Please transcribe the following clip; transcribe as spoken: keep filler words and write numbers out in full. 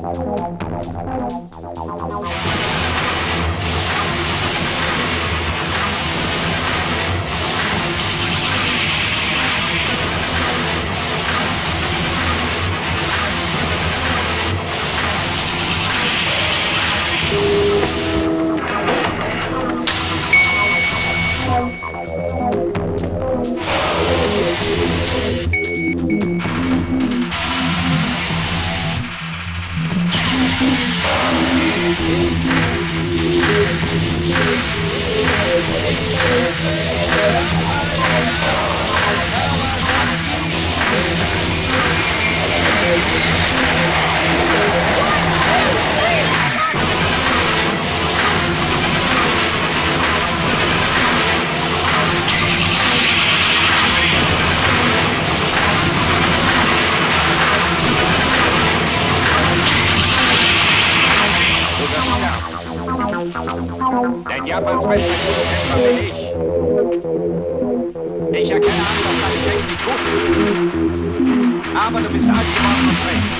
Denn Japans bester Judokämpfer bin ich. Ich erkenne an, dass deine Technik gut ist. Aber du bist alt geworden und recht.